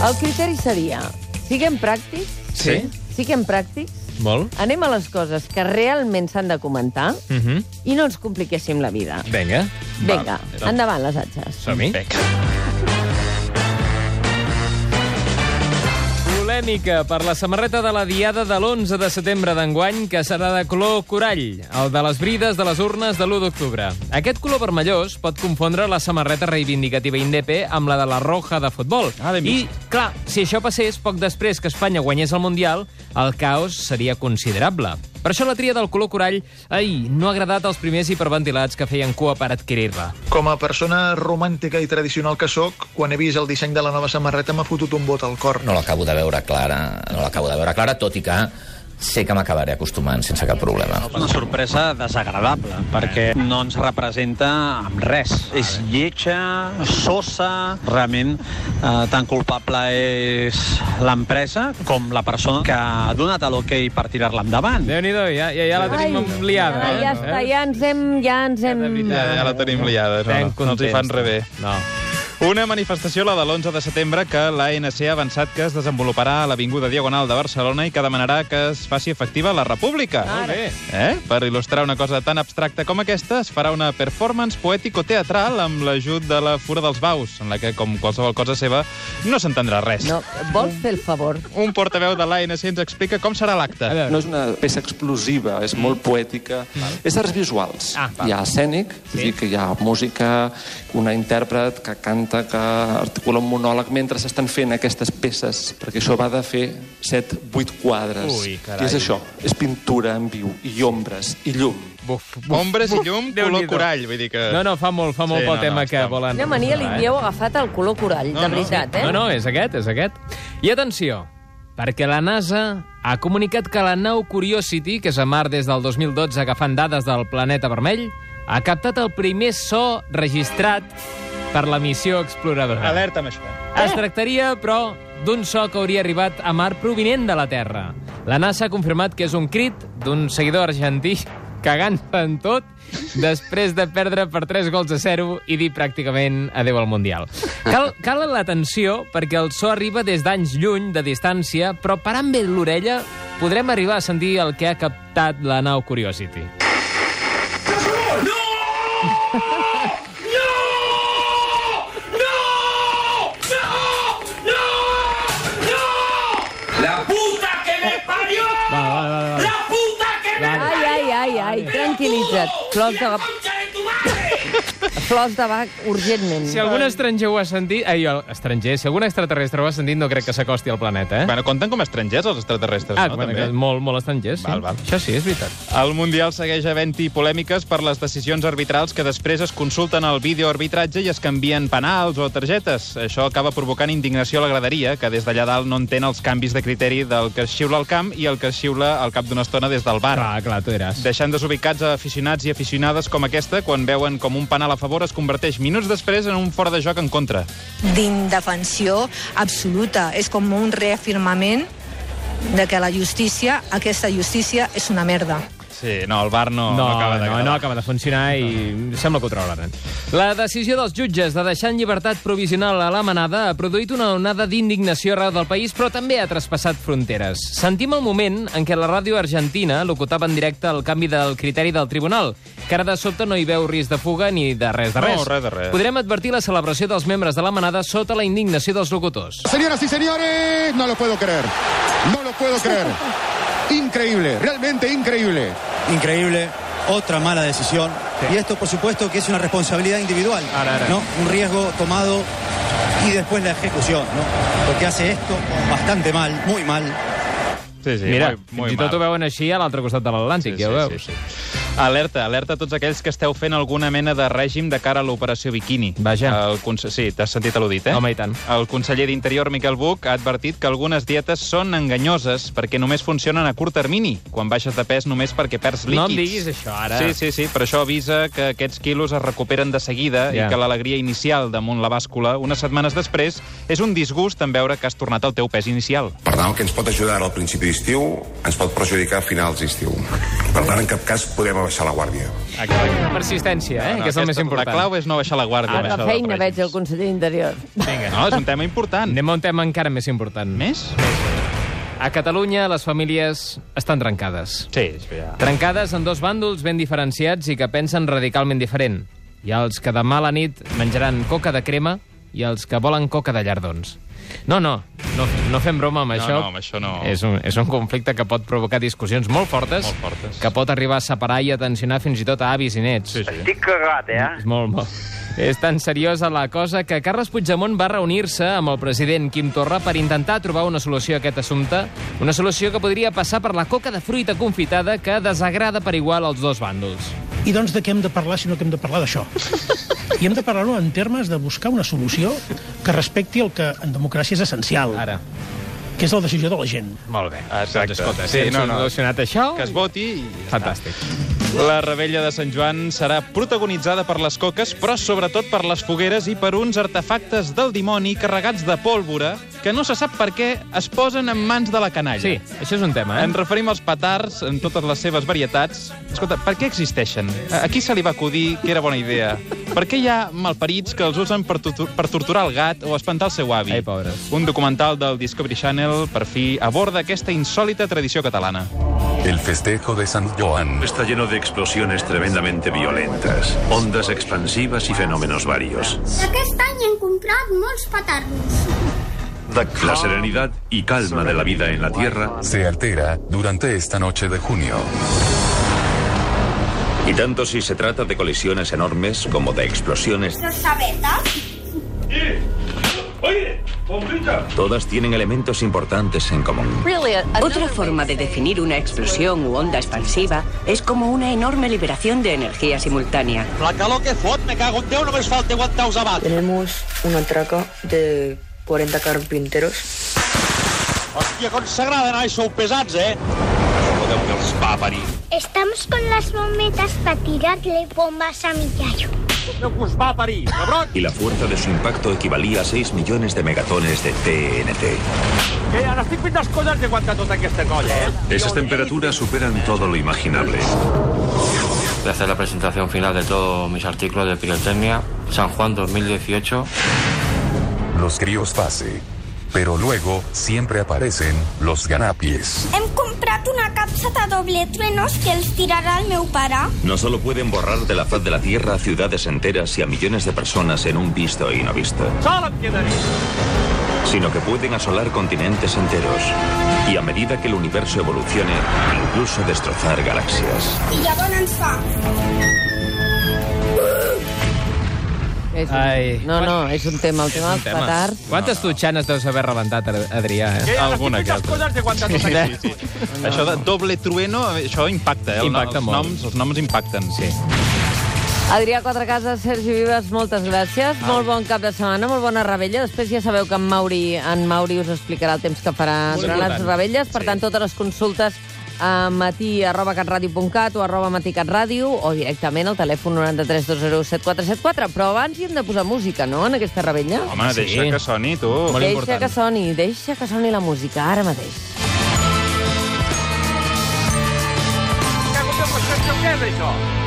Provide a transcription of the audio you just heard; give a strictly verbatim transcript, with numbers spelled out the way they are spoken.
El criteri seria, siguem pràctics, Sí. siguem pràctics, Molt. anem a les coses que realment s'han de comentar Uh -huh. i no ens compliquéssim la vida. Vinga. Vinga, Va, endavant les atxes. Som-hi. Polèmica per la samarreta de la diada de l'onze de setembre d'enguany, que serà de color corall, el de les brides de les urnes de l'u d'octubre. Aquest color vermellós pot confondre la samarreta reivindicativa Indepe amb la de la roja de futbol. Ah, ben I, vist. clar, si això passés poc després que Espanya guanyés el Mundial, el caos seria considerable. Per això la tria del color corall, ai, no ha agradat als primers hiperventilats que feien cua per adquirir-la. Com a persona romàntica i tradicional que sóc, quan he vist el disseny de la nova samarreta m'ha fotut un bot al cor. No l'acabo de veure clara, no l'acabo de veure clara, tot i que sé que m'acabaré acostumant sense cap problema. Una sorpresa desagradable, perquè no ens representa amb res. És lletja, sosa, realment eh, tan culpable és l'empresa com la persona que ha donat l'ok per tirar-la endavant. Déu-n'hi-do, ja, ja, ja la tenim Ai, liada. Ja, ja està, ja ens hem... Ja ens hem... Ja, ja la tenim liada, no, Ben no, no els hi fan res bé. No. Una manifestació, la de l'onze de setembre, que l'A N C ha avançat que es desenvoluparà a l'Avinguda Diagonal de Barcelona i que demanarà que es faci efectiva la República. Molt bé. Eh? Per il·lustrar una cosa tan abstracta com aquesta, es farà una performance poètico-teatral amb l'ajut de la Fura dels Baus, en la que, com qualsevol cosa seva, no s'entendrà res. No, vols fer el favor? Un portaveu de l'A N C ens explica com serà l'acte. A veure. No és una peça explosiva, és molt poètica. És arts visuals. Ah, val. Hi ha escènic, sí. És a dir, que hi ha música, una intèrpret que canta, que articula un monòleg mentre s'estan fent aquestes peces, perquè això va de fer set, vuit quadres. Ui, carai. I és això, és pintura en viu, i ombres, i llum. Buf, buf, Ombres i llum, color Déu-n'hi-do. corall, vull dir que... No, no, fa molt, fa molt Sí, pel no, tema no, que està- volen... Quina mania li eh? havíeu agafat al color corall, No, de no. veritat, eh? No, no, és aquest, és aquest. I atenció, perquè la NASA ha comunicat que la nau Curiosity, que és a Mar des del dos mil dotze agafant dades del planeta vermell, ha captat el primer so registrat per la missió exploradora. Alerta amb això. Es tractaria, però, d'un so que hauria arribat a Mar provinent de la Terra. La NASA ha confirmat que és un crit d'un seguidor argentí cagant-se en tot després de perdre per tres gols a zero i dir pràcticament adeu al Mundial. Cal, cal l'atenció perquè el so arriba des d'anys lluny, de distància, però parant bé l'orella podrem arribar a sentir el que ha captat la nau Curiosity. ¡La puta que me parió! Va, va, va, va. ¡La puta que me Ai, ai, ai, ai, tranquil·litza't. Flors de... concha de tu madre! Flors de bac, urgentment. Si algun estranger ho ha sentit... Ai, jo, estranger, si algun extraterrestre ho ha sentit, no crec que s'acosti al planeta, eh? Bueno, compten com a estrangers els extraterrestres, Ah, no? bueno, També. que molt, molt estrangers, sí. Val, val. Això sí, és veritat. El Mundial segueix havent-hi polèmiques per les decisions arbitrals que després es consulten al videoarbitratge i es canvien penals o targetes. Això acaba provocant indignació a la graderia, que des d'allà dalt no entén els canvis de criteri del que es xiula al camp i el que es xiula al cap d'una estona des del bar. Clar, clar, tu diràs. Deixant desubicats a aficionats i aficionades com aquesta, quan veuen com un penal a favor es converteix minuts després en un fora de joc en contra. D'indefensió absoluta. És com un reafirmament de que la justícia, aquesta justícia, és una merda. Sí, no, el bar no, no, No, acaba no, d'agradar. no acaba de funcionar i sembla que ho trobaran. La decisió dels jutges de deixar en llibertat provisional a la Manada ha produït una onada d'indignació arreu del país, però també ha traspassat fronteres. Sentim el moment en què la ràdio argentina locutava en directe el canvi del criteri del tribunal, que ara de sobte no hi veu risc de fuga ni de res de res. No, res de res. Podrem advertir la celebració dels membres de la Manada sota la indignació dels locutors. Señoras y señores, no lo puedo creer. No lo puedo creer. Increíble, realmente increíble. Increíble, otra mala decisión. Sí. Y esto, por supuesto, que es una responsabilidad individual, Ara, ara. ¿no? Un riesgo tomado y después la ejecución, ¿no? Porque hace esto bastante mal, muy mal. Sí, sí, Mira, molt, molt fins i tot mal. ho veuen així a l'altre costat de l'Atlàntic, ja ho veus. Sí, sí. Alerta, alerta a tots aquells que esteu fent alguna mena de règim de cara a l'operació Bikini. Vaja. El conse... Sí, t'has sentit al·ludit, eh? Home, i tant. El conseller d'Interior, Miquel Buch, ha advertit que algunes dietes són enganyoses perquè només funcionen a curt termini, quan baixes de pes només perquè perds líquids. No em diguis això, ara. Sí, sí, sí, per això avisa que aquests quilos es recuperen de seguida Ja. i que l'alegria inicial damunt la bàscula, unes setmanes després, és un disgust en veure que has tornat al teu pes inicial. Per tant, el que ens pot ajudar al principi d'estiu ens pot perjudicar a finals d'estiu. Per tant, en cap cas podem abaixar la guàrdia. Exacte. Persistència, eh? No, que és el aquesta- més important. La clau és no baixar la guàrdia. Ara això la del feina règim. veig el conseller d'Interior. Vinga. No, és un tema important. Anem a un tema encara més important. Més? A Catalunya les famílies estan trencades. Sí, ja. Trencades en dos bàndols ben diferenciats i que pensen radicalment diferent. Hi ha els que demà a la nit menjaran coca de crema i els que volen coca de llardons. No, no, no, no fem broma amb No, això. no, amb això no. És un, és un conflicte que pot provocar discussions molt fortes, Molt fortes. que pot arribar a separar i a tensionar fins i tot a avis i nets. Sí, sí. Estic cagat, eh? És molt, molt. És tan seriosa la cosa que Carles Puigdemont va reunir-se amb el president Quim Torra per intentar trobar una solució a aquest assumpte, una solució que podria passar per la coca de fruita confitada que desagrada per igual als dos bàndols. I doncs de què hem de parlar si no que hem de parlar d'això? I hem de parlar-ho en termes de buscar una solució que respecti el que en democràcia és essencial. Ara. Que és la decisió de la gent. Molt bé. Exacte. Doncs escolta, Sí, si hem no, no. solucionat això... Que es voti i... Fantàstic. La rebella de Sant Joan serà protagonitzada per les coques, però sobretot per les fogueres i per uns artefactes del dimoni carregats de pólvora que no se sap per què es posen en mans de la canalla. Sí, això és un tema, eh? Ens referim als petards en totes les seves varietats. Escolta, per què existeixen? A qui se li va acudir que era bona idea? Per què hi ha malparits que els usen per, tutor per torturar el gat o espantar el seu avi? Ai, pobres. Un documental del Discovery Channel, per fi, aborda aquesta insòlita tradició catalana. El festejo de San Joan está lleno de explosiones tremendamente violentas, ondas expansivas y fenómenos varios. Aquest any hem comprat molts petardos. La serenidad y calma de la vida en la Tierra se altera durante esta noche de junio. Y tanto si se trata de colisiones enormes como de explosiones, ¿Los sabetas? Oye, bombita. todas tienen elementos importantes en común. Otra forma de definir una explosión u onda expansiva es como una enorme liberación de energía simultánea. La calor que fot, me cago en Déu, només falta aguantar els abats. Tenemos una traca de cuarenta carpinteros. Hòstia, com s'agraden, ai, sou pesats, eh? Podeu que els va parir. Estamos con las bombetas para tirarle bombas a mi yayo. Podeu que us va parir, cabrón. Y la fuerza de su impacto equivalía a seis millones de megatones de T N T. Eh, ara estic fent les coses d'aguantar tota aquesta colla, eh? Esas temperaturas superan todo lo imaginable. Voy a hacer la presentación final de todos mis artículos de pirotecnia. San Juan dos mil dieciocho. Los críos pase, pero luego siempre aparecen los ganapies. Hem comprat una capsa de doble truenos que els tirarà el meu pare. No solo pueden borrar de la faz de la Tierra a ciudades enteras y a millones de personas en un visto y no visto, Sol em quedaré. sino que pueden asolar continentes enteros y a medida que el universo evolucione, incluso destrozar galaxias. I llavors ens fa... És un... Ai. No, no, és un tema, el tema Un dels tema. petards. Quantes totxanes deus haver rebentat, Adrià? Eh? Eh, ara Alguna estic que fent les altra. coses d'aguantar tota aquesta... Sí, sí. Això de doble trueno, això impacta, eh? El- Impacta els, molt. noms, els noms impacten. Sí. Adrià Quatrecases, Sergi Vives, moltes gràcies. Molt bon cap de setmana, molt bona rebella. Després ja sabeu que en Mauri, en Mauri us explicarà el temps que farà Molt durant les important. rebelles. Per tant, totes les consultes a matí arroba catradio punt cat o arroba maticatradio o directament al telèfon noranta-tres dos zero set quatre set quatre. Però abans hi hem de posar música, no?, en aquesta rebella. Home, Sí. deixa que soni, tu. Molt Deixa important. que soni, deixa que soni la música, ara mateix. Cago en Déu, què és això?